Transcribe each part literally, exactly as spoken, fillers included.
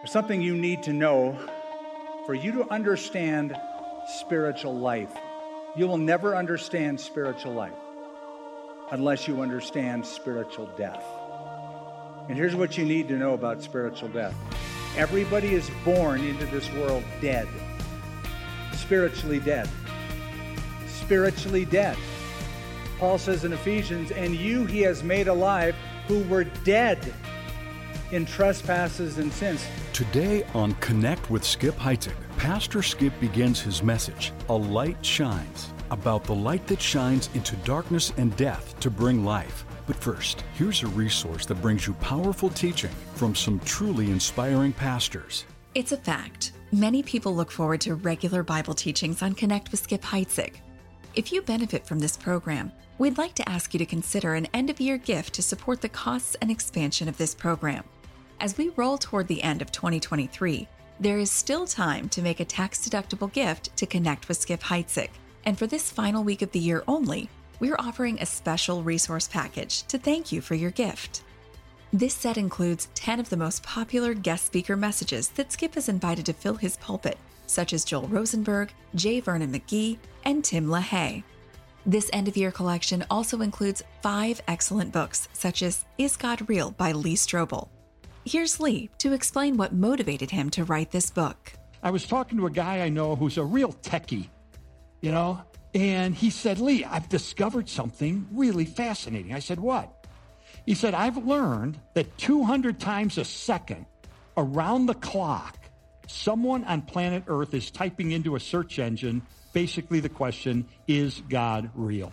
Something you need to know for you to understand spiritual life. You will never understand spiritual life unless you understand spiritual death. And here's what you need to know about spiritual death. Everybody is born into this world dead, spiritually dead, spiritually dead. Paul says in Ephesians, and you he has made alive who were dead in trespasses and sins. Today on Connect with Skip Heitzig, Pastor Skip begins his message, A Light Shines, about the light that shines into darkness and death to bring life. But first, here's a resource that brings you powerful teaching from some truly inspiring pastors. It's a fact. Many people look forward to regular Bible teachings on Connect with Skip Heitzig. If you benefit from this program, we'd like to ask you to consider an end-of-year gift to support the costs and expansion of this program. As we roll toward the end of twenty twenty-three, there is still time to make a tax-deductible gift to Connect with Skip Heitzig. And for this final week of the year only, we're offering a special resource package to thank you for your gift. This set includes ten of the most popular guest speaker messages that Skip is invited to fill his pulpit, such as Joel Rosenberg, J. Vernon McGee, and Tim LaHaye. This end-of-year collection also includes five excellent books, such as Is God Real by Lee Strobel. Here's Lee to explain what motivated him to write this book. I was talking to a guy I know who's a real techie, you know, and he said, Lee, I've discovered something really fascinating. I said, what? He said, I've learned that two hundred times a second around the clock, someone on planet Earth is typing into a search engine, basically the question, is God real?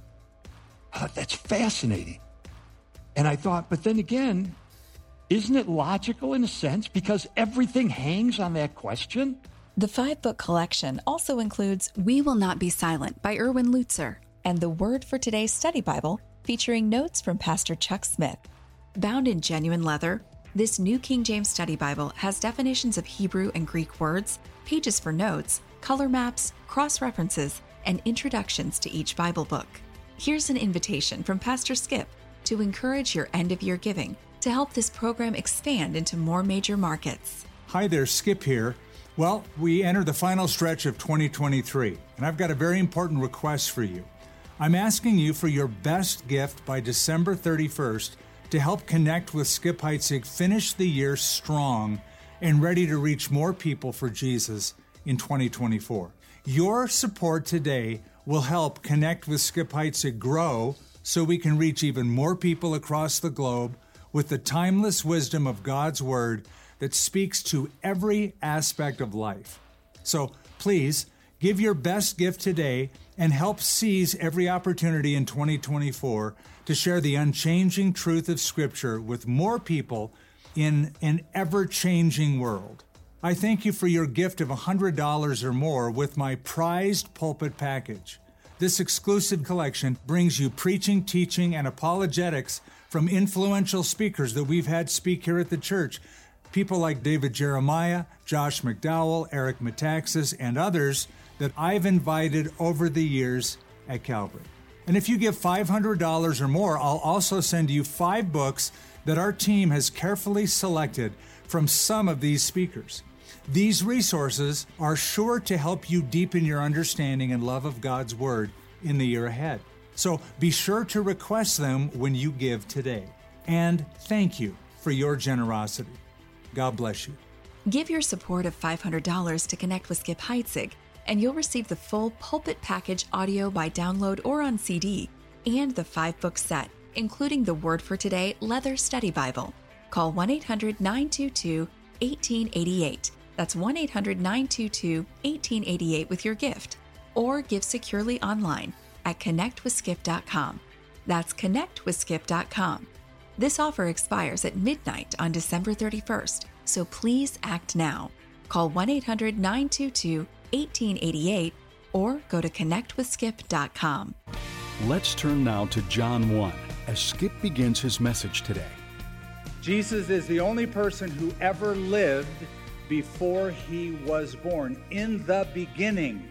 I thought, that's fascinating. And I thought, but then again, isn't it logical in a sense because everything hangs on that question? The five-book collection also includes We Will Not Be Silent by Erwin Lutzer and the Word for Today's Study Bible featuring notes from Pastor Chuck Smith. Bound in genuine leather, this New King James Study Bible has definitions of Hebrew and Greek words, pages for notes, color maps, cross-references, and introductions to each Bible book. Here's an invitation from Pastor Skip to encourage your end-of-year giving to help this program expand into more major markets. Hi there, Skip here. Well, we enter the final stretch of twenty twenty-three, and I've got a very important request for you. I'm asking you for your best gift by December thirty-first to help Connect with Skip Heitzig finish the year strong and ready to reach more people for Jesus in twenty twenty-four. Your support today will help Connect with Skip Heitzig grow so we can reach even more people across the globe with the timeless wisdom of God's Word that speaks to every aspect of life. So please, give your best gift today and help seize every opportunity in twenty twenty-four to share the unchanging truth of Scripture with more people in an ever-changing world. I thank you for your gift of one hundred dollars or more with my prized pulpit package. This exclusive collection brings you preaching, teaching, and apologetics from influential speakers that we've had speak here at the church. People like David Jeremiah, Josh McDowell, Eric Metaxas, and others that I've invited over the years at Calvary. And if you give five hundred dollars or more, I'll also send you five books that our team has carefully selected from some of these speakers. These resources are sure to help you deepen your understanding and love of God's Word in the year ahead. So be sure to request them when you give today. And thank you for your generosity. God bless you. Give your support of five hundred dollars to Connect with Skip Heitzig, and you'll receive the full pulpit package audio by download or on C D, and the five-book set, including the Word for Today Leather Study Bible. Call one eight hundred nine two two one eight eight eight. That's one eight hundred nine two two one eight eight eight with your gift, or give securely online at connect with skip dot com. That's connect with skip dot com. This offer expires at midnight on December thirty-first, so please act now. Call one eight hundred nine two two one eight eight eight or go to connect with skip dot com. Let's turn now to John one as Skip begins his message today. Jesus is the only person who ever lived before he was born. In the beginning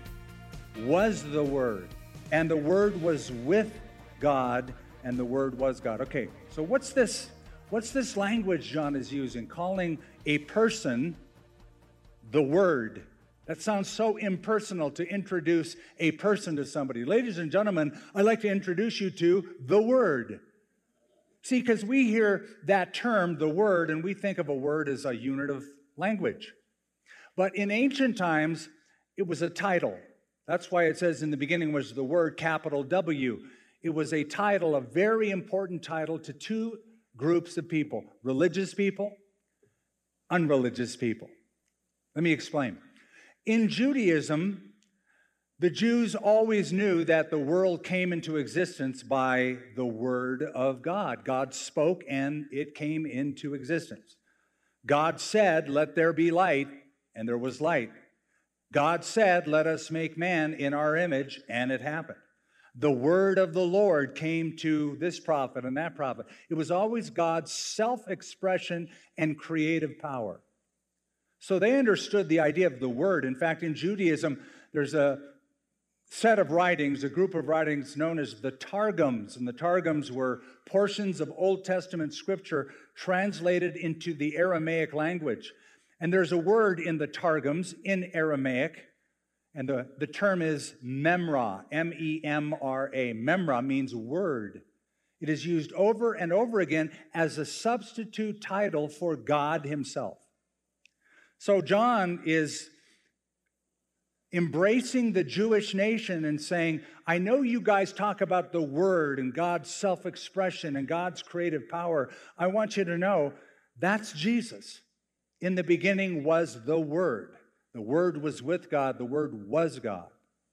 was the Word, and the Word was with God, and the Word was God. Okay, so what's this? What's this language John is using, calling a person, the Word. That sounds so impersonal to introduce a person to somebody. Ladies and gentlemen, I'd like to introduce you to the Word. See, because we hear that term, the Word, and we think of a word as a unit of language. But in ancient times, it was a title. That's why it says in the beginning was the word, capital W. It was a title, a very important title to two groups of people, religious people, unreligious people. Let me explain. In Judaism, the Jews always knew that the world came into existence by the Word of God. God spoke and it came into existence. God said, "Let there be light," and there was light. God said, "Let us make man in our image," and it happened. The word of the Lord came to this prophet and that prophet. It was always God's self-expression and creative power. So they understood the idea of the word. In fact, in Judaism, there's a set of writings, a group of writings known as the Targums. And the Targums were portions of Old Testament scripture translated into the Aramaic language. And there's a word in the Targums in Aramaic, and the, the term is memra, M E M R A. Memra means word. It is used over and over again as a substitute title for God himself. So John is embracing the Jewish nation and saying, I know you guys talk about the word and God's self-expression and God's creative power. I want you to know that's Jesus. In the beginning was the Word. The Word was with God. The Word was God.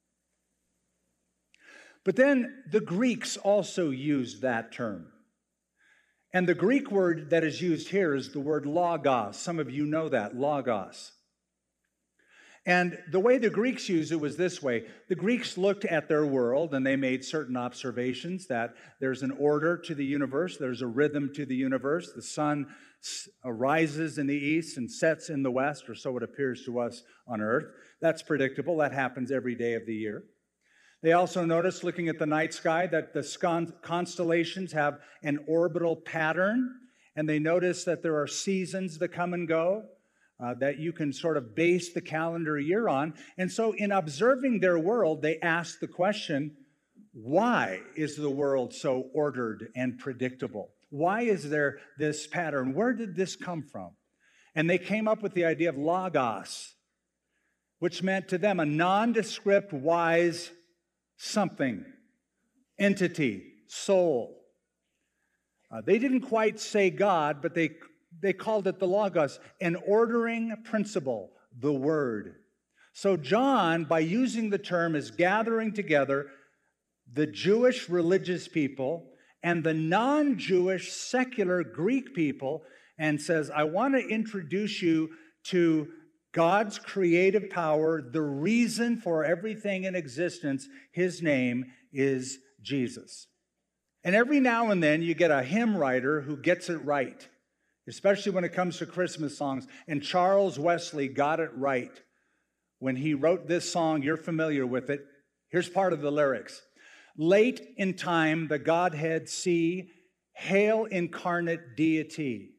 But then the Greeks also used that term. And the Greek word that is used here is the word logos. Some of you know that, logos. And the way the Greeks used it was this way. The Greeks looked at their world and they made certain observations that there's an order to the universe, there's a rhythm to the universe. The sun rises in the east and sets in the west, or so it appears to us on earth. That's predictable. That happens every day of the year. They also noticed, looking at the night sky, that the constellations have an orbital pattern, and they noticed that there are seasons that come and go. Uh, that you can sort of base the calendar year on. And so in observing their world, they asked the question, why is the world so ordered and predictable? Why is there this pattern? Where did this come from? And they came up with the idea of logos, which meant to them a nondescript, wise something, entity, soul. Uh, they didn't quite say God, but they They called it the Logos, an ordering principle, the Word. So John, by using the term, is gathering together the Jewish religious people and the non-Jewish secular Greek people and says, I want to introduce you to God's creative power, the reason for everything in existence. His name is Jesus. And every now and then you get a hymn writer who gets it right, especially when it comes to Christmas songs. And Charles Wesley got it right when he wrote this song. You're familiar with it. Here's part of the lyrics. Late in time, the Godhead see, hail incarnate deity.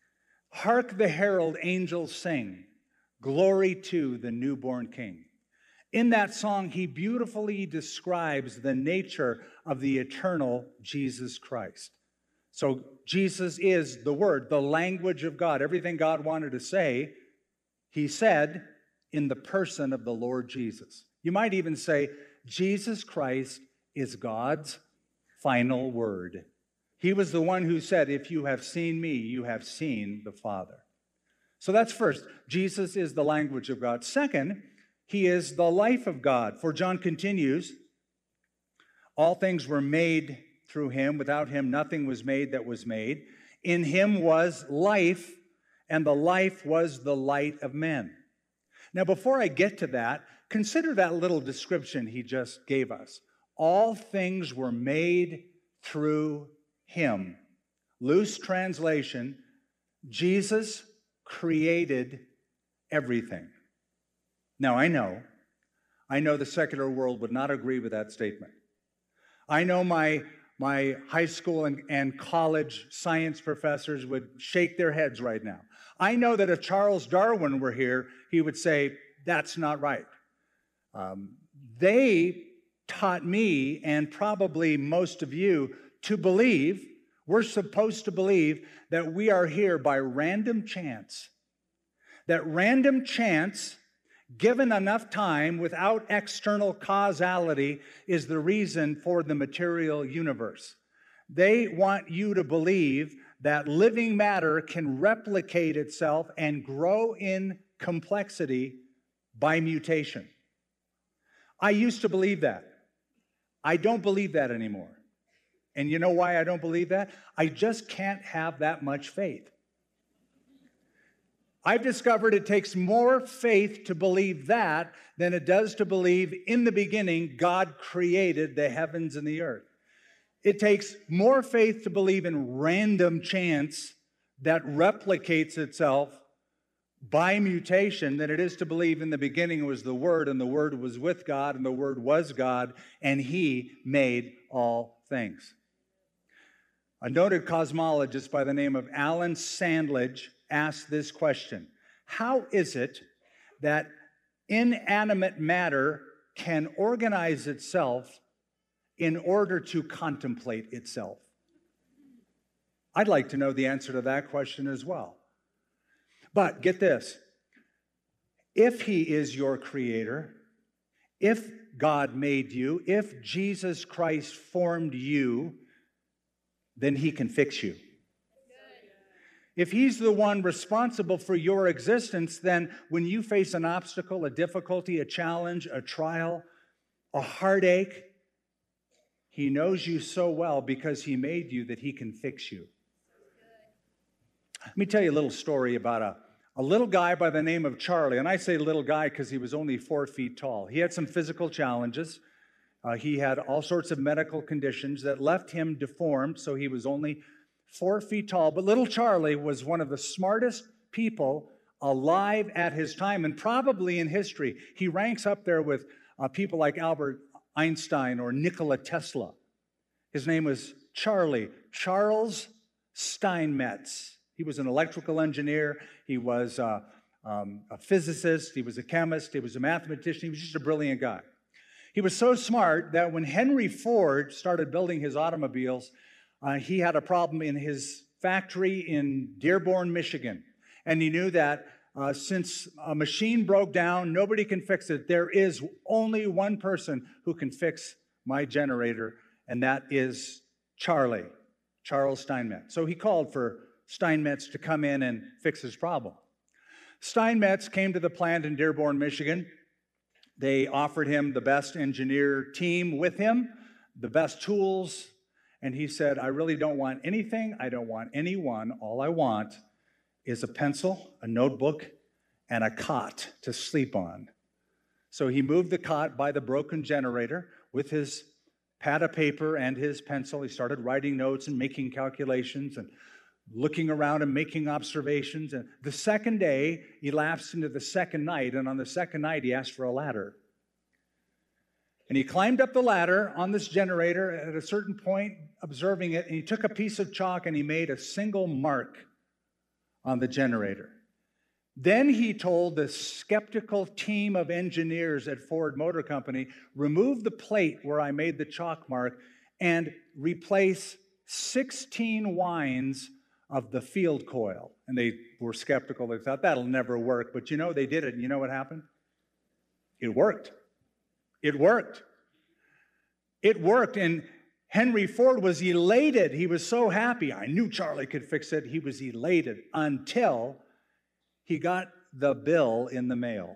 Hark the herald angels sing, glory to the newborn King. In that song, he beautifully describes the nature of the eternal Jesus Christ. So Jesus is the Word, the language of God. Everything God wanted to say, he said in the person of the Lord Jesus. You might even say, Jesus Christ is God's final word. He was the one who said, if you have seen me, you have seen the Father. So that's first. Jesus is the language of God. Second, he is the life of God. For John continues, all things were made through him. Without him, nothing was made that was made. In him was life, and the life was the light of men. Now, before I get to that, consider that little description he just gave us. All things were made through him. Loose translation, Jesus created everything. Now, I know, I know the secular world would not agree with that statement. I know my my high school and, and college science professors would shake their heads right now. I know that if Charles Darwin were here, he would say, that's not right. Um, they taught me, and probably most of you, to believe, we're supposed to believe that we are here by random chance. That random chance, given enough time without external causality, is the reason for the material universe. They want you to believe that living matter can replicate itself and grow in complexity by mutation. I used to believe that. I don't believe that anymore. And you know why I don't believe that? I just can't have that much faith. I've discovered it takes more faith to believe that than it does to believe in the beginning God created the heavens and the earth. It takes more faith to believe in random chance that replicates itself by mutation than it is to believe in the beginning was the Word, and the Word was with God, and the Word was God, and He made all things. A noted cosmologist by the name of Alan Sandledge asked this question: how is it that inanimate matter can organize itself in order to contemplate itself? I'd like to know the answer to that question as well. But get this, if He is your creator, if God made you, if Jesus Christ formed you, then He can fix you. If He's the one responsible for your existence, then when you face an obstacle, a difficulty, a challenge, a trial, a heartache, He knows you so well because He made you that He can fix you. Let me tell you a little story about a, a little guy by the name of Charlie. And I say little guy because he was only four feet tall. He had some physical challenges. Uh, he had all sorts of medical conditions that left him deformed, so he was only four feet tall. But little Charlie was one of the smartest people alive at his time, and probably in history. He ranks up there with uh, people like Albert Einstein or Nikola Tesla. His name was Charlie, Charles Steinmetz. He was an electrical engineer. He was uh, um, a physicist. He was a chemist. He was a mathematician. He was just a brilliant guy. He was so smart that when Henry Ford started building his automobiles, uh, he had a problem in his factory in Dearborn, Michigan. And he knew that uh, since a machine broke down, nobody can fix it. There is only one person who can fix my generator, and that is Charlie, Charles Steinmetz. So he called for Steinmetz to come in and fix his problem. Steinmetz came to the plant in Dearborn, Michigan. They offered him the best engineer team with him, the best tools, and he said, I really don't want anything. I don't want anyone. All I want is a pencil, a notebook, and a cot to sleep on. So he moved the cot by the broken generator with his pad of paper and his pencil. He started writing notes and making calculations and looking around and making observations. And the second day, he lapsed into the second night, and on the second night, he asked for a ladder. And he climbed up the ladder on this generator at a certain point, observing it, and he took a piece of chalk and he made a single mark on the generator. Then he told the skeptical team of engineers at Ford Motor Company, remove the plate where I made the chalk mark and replace sixteen winds of the field coil. And they were skeptical. They thought, that'll never work. But you know, they did it. And you know what happened? It worked. It worked. It worked. And Henry Ford was elated. He was so happy. I knew Charlie could fix it. He was elated until he got the bill in the mail.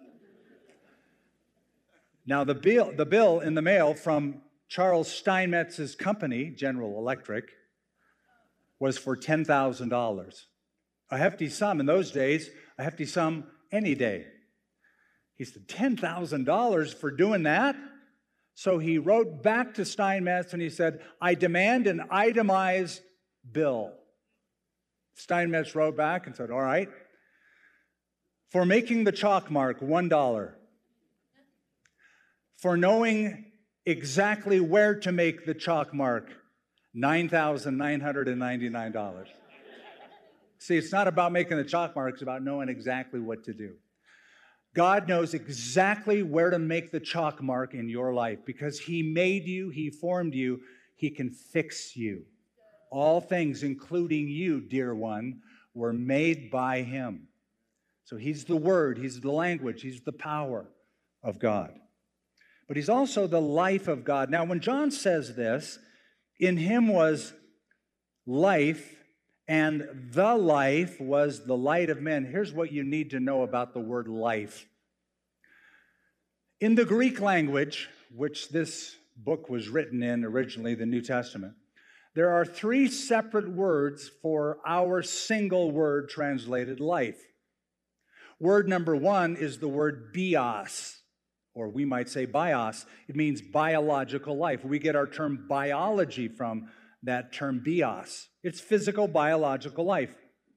Now, the bill, the bill in the mail from Charles Steinmetz's company, General Electric, was for ten thousand dollars. A hefty sum in those days, a hefty sum any day. He said, ten thousand dollars for doing that? So he wrote back to Steinmetz and he said, I demand an itemized bill. Steinmetz wrote back and said, all right. For making the chalk mark, one dollar. For knowing exactly where to make the chalk mark, nine thousand nine hundred ninety-nine dollars. See, it's not about making the chalk mark, it's about knowing exactly what to do. God knows exactly where to make the chalk mark in your life because He made you, He formed you, He can fix you. All things, including you, dear one, were made by Him. So He's the Word, He's the language, He's the power of God. But He's also the life of God. Now, when John says this, in Him was life, and the life was the light of men. Here's what you need to know about the word life. In the Greek language, which this book was written in originally, the New Testament, there are three separate words for our single word translated life. Word number one is the word bios, or we might say bios. It means biological life. We get our term biology from that term bios. It's physical, biological life.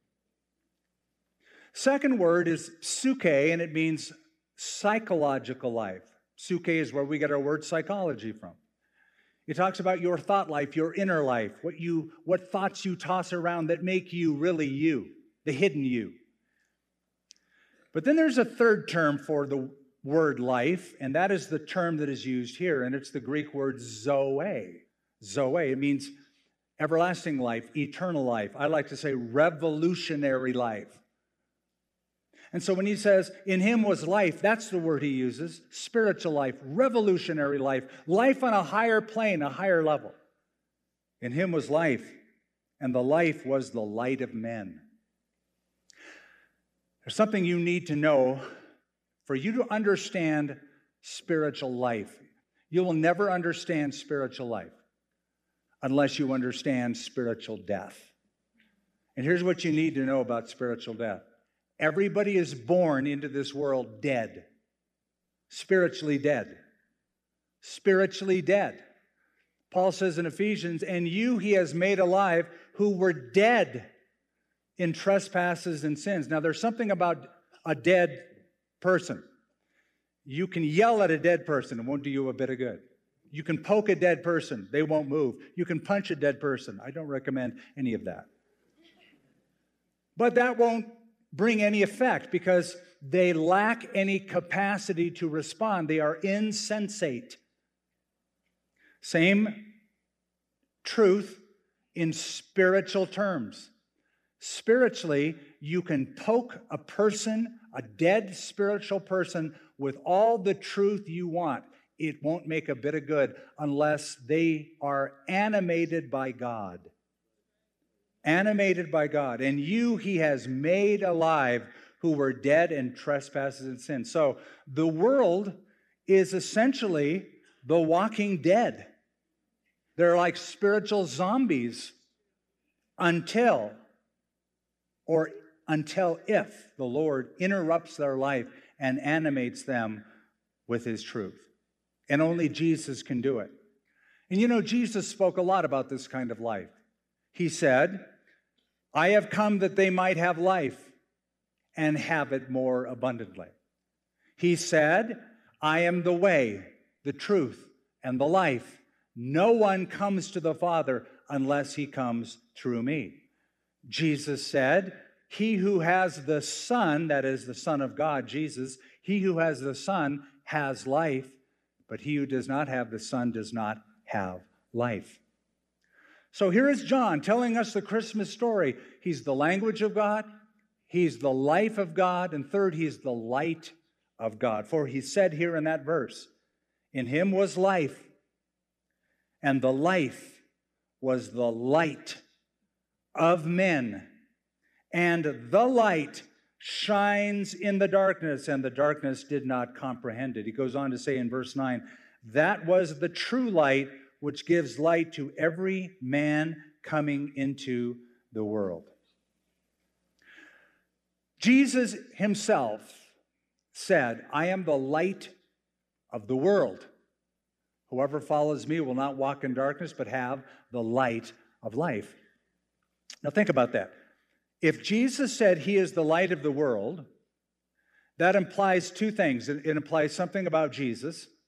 Second word is psyche, and it means psychological life. Psyche is where we get our word psychology from. It talks about your thought life, your inner life, what you, what thoughts you toss around that make you really you, the hidden you. But then there's a third term for the word life, and that is the term that is used here, and it's the Greek word zoe. Zoe, it means everlasting life, eternal life. I like to say revolutionary life. And so when he says, in Him was life, that's the word he uses, spiritual life, revolutionary life, life on a higher plane, a higher level. In Him was life, and the life was the light of men. There's something you need to know for you to understand spiritual life. You will never understand spiritual life unless you understand spiritual death. And here's what you need to know about spiritual death. Everybody is born into this world dead, spiritually dead, spiritually dead. Paul says in Ephesians, and you He has made alive who were dead in trespasses and sins. Now there's something about a dead person. You can yell at a dead person, it won't do you a bit of good. You can poke a dead person, they won't move. You can punch a dead person. I don't recommend any of that. But that won't bring any effect because they lack any capacity to respond. They are insensate. Same truth in spiritual terms. Spiritually, you can poke a person, a dead spiritual person, with all the truth you want. It won't make a bit of good unless they are animated by God. Animated by God. And you He has made alive who were dead in trespasses and sins. So the world is essentially the walking dead. They're like spiritual zombies until, or until if the Lord interrupts their life and animates them with His truth. And only Jesus can do it. And you know, Jesus spoke a lot about this kind of life. He said, I have come that they might have life and have it more abundantly. He said, I am the way, the truth, and the life. No one comes to the Father unless He comes through me. Jesus said, he who has the Son, that is the Son of God, Jesus, he who has the Son has life, but he who does not have the Son does not have life. So here is John telling us the Christmas story. He's the language of God, He's the life of God, and third, He's the light of God. For He said here in that verse, in Him was life, and the life was the light of men. And the light shines in the darkness, and the darkness did not comprehend it. He goes on to say in verse nine, that was the true light which gives light to every man coming into the world. Jesus Himself said, I am the light of the world. Whoever follows me will not walk in darkness, but have the light of life. Now think about that. If Jesus said He is the light of the world, that implies two things. It implies something about Jesus,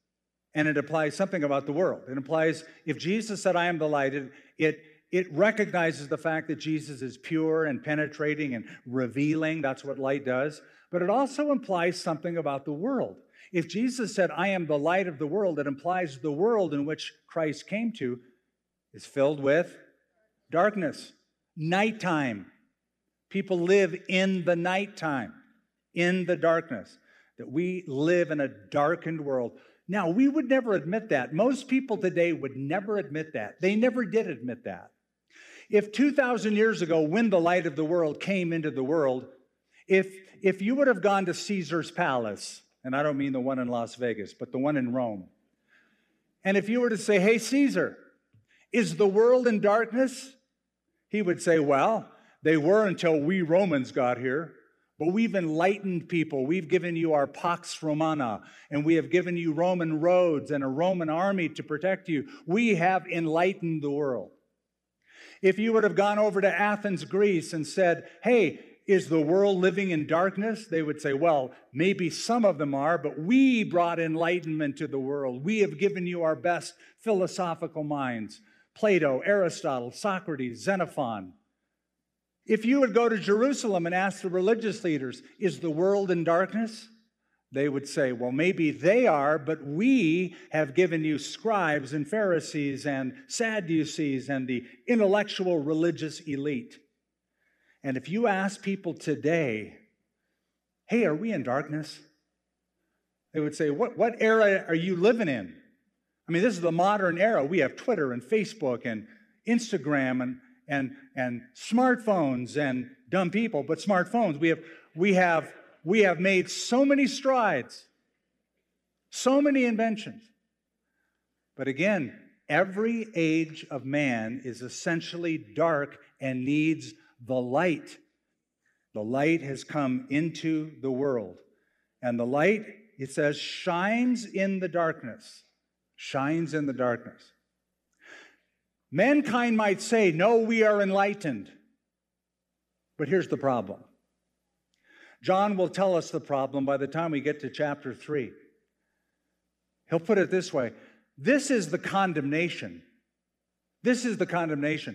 and it implies something about the world. It implies if Jesus said, I am the light, it, it, it recognizes the fact that Jesus is pure and penetrating and revealing. That's what light does. But it also implies something about the world. If Jesus said, I am the light of the world, it implies the world in which Christ came to is filled with darkness, nighttime. People live in the nighttime, in the darkness, that we live in a darkened world. Now, we would never admit that. Most people today would never admit that. They never did admit that. If two thousand years ago, when the light of the world came into the world, if, if you would have gone to Caesar's palace, and I don't mean the one in Las Vegas, but the one in Rome, and if you were to say, hey, Caesar, is the world in darkness? He would say, well, they were until we Romans got here. But we've enlightened people. We've given you our Pax Romana, and we have given you Roman roads and a Roman army to protect you. We have enlightened the world. If you would have gone over to Athens, Greece, and said, hey, is the world living in darkness? They would say, well, maybe some of them are, but we brought enlightenment to the world. We have given you our best philosophical minds. Plato, Aristotle, Socrates, Xenophon. If you would go to Jerusalem and ask the religious leaders, is the world in darkness? They would say, well, maybe they are, but we have given you scribes and Pharisees and Sadducees and the intellectual religious elite. And if you ask people today, hey, are we in darkness? They would say, what, what era are you living in? I mean, this is the modern era. We have Twitter and Facebook and Instagram and And, and smartphones and dumb people, but smartphones. We have, we, have, we have made so many strides, so many inventions. But again, every age of man is essentially dark and needs the light. The light has come into the world. And the light, it says, shines in the darkness. Shines in the darkness. Mankind might say, no, we are enlightened. But here's the problem. John will tell us the problem by the time we get to chapter three. He'll put it this way. This is the condemnation. This is the condemnation.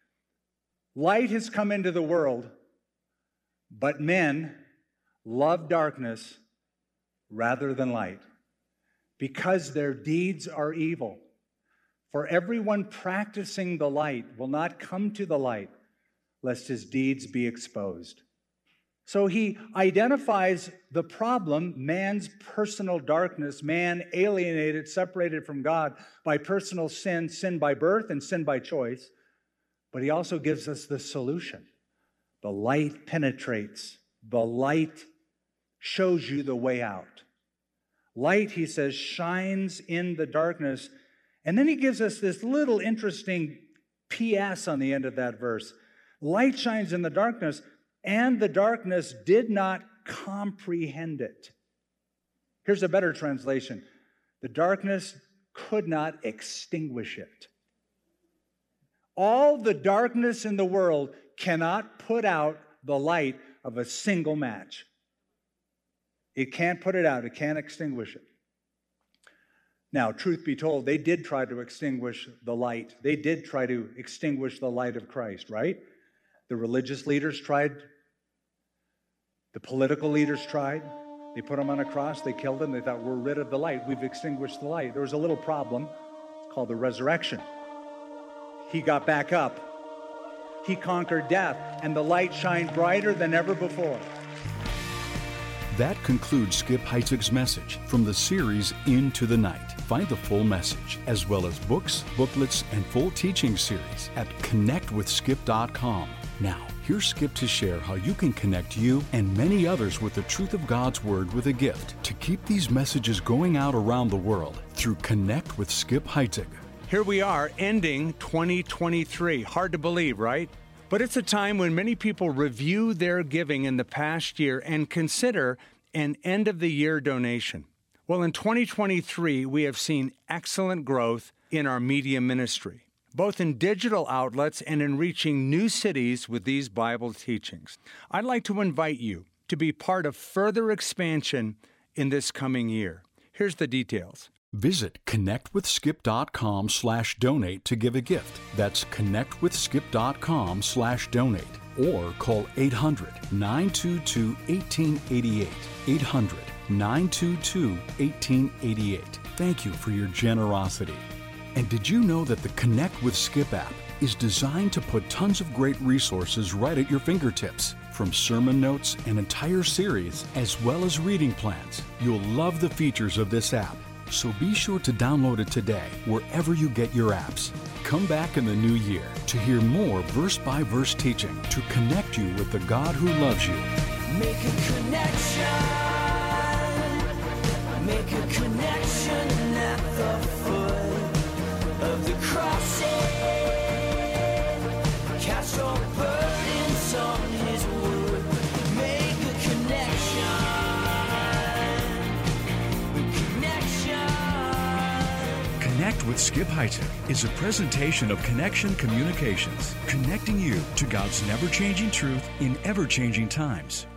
Light has come into the world, but men love darkness rather than light because their deeds are evil. For everyone practicing the light will not come to the light, lest his deeds be exposed. So he identifies the problem, man's personal darkness, man alienated, separated from God by personal sin, sin by birth and sin by choice. But he also gives us the solution. The light penetrates. The light shows you the way out. Light, he says, shines in the darkness. And then he gives us this little interesting P S on the end of that verse. Light shines in the darkness, and the darkness did not comprehend it. Here's a better translation. The darkness could not extinguish it. All the darkness in the world cannot put out the light of a single match. It can't put it out. It can't extinguish it. Now, truth be told, they did try to extinguish the light. They did try to extinguish the light of Christ, right? The religious leaders tried. The political leaders tried. They put him on a cross. They killed him. They thought, we're rid of the light. We've extinguished the light. There was a little problem called the resurrection. He got back up. He conquered death, and the light shined brighter than ever before. That concludes Skip Heitzig's message from the series Into the Night. Find the full message, as well as books, booklets, and full teaching series at connect with skip dot com. Now, here's Skip to share how you can connect you and many others with the truth of God's Word with a gift to keep these messages going out around the world through Connect with Skip Heitzig. Here we are, ending twenty twenty-three. Hard to believe, right? But it's a time when many people review their giving in the past year and consider an end-of-the-year donation. Well, in twenty twenty-three, we have seen excellent growth in our media ministry, both in digital outlets and in reaching new cities with these Bible teachings. I'd like to invite you to be part of further expansion in this coming year. Here's the details. Visit connectwithskip.com slash donate to give a gift. That's connectwithskip.com slash donate. Or call eight hundred, nine two two, one eight eight eight. eight hundred, nine two two, one eight eight eight. Thank you for your generosity. And did you know that the Connect with Skip app is designed to put tons of great resources right at your fingertips? From sermon notes and entire series, as well as reading plans. You'll love the features of this app. So be sure to download it today, wherever you get your apps. Come back in the new year to hear more verse-by-verse teaching to connect you with the God who loves you. Make a connection. Make a connection at the foot of the cross. Cast your burdens on His wood. Make a connection. Connect with Skip Heitzig is a presentation of Connection Communications, connecting you to God's never-changing truth in ever-changing times.